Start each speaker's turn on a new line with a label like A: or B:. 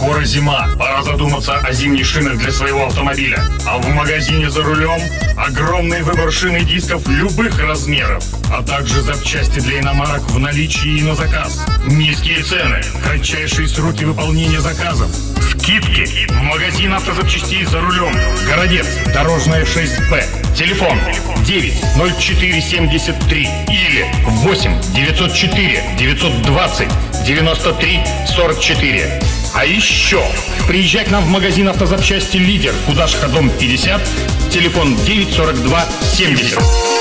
A: Скоро зима, пора задуматься о зимних шинах для своего автомобиля. А в магазине «За рулем» огромный выбор шин и дисков любых размеров, а также запчасти для иномарок в наличии и на заказ. Низкие цены, кратчайшие сроки выполнения заказов, скидки. Магазин автозапчастей «За рулем», Городец, Дорожная 6Б. Телефон 90473 или 8 904 920 93 44. А еще приезжай к нам в магазин автозапчасти «Лидер», Кудашка, дом 50, телефон 942 70.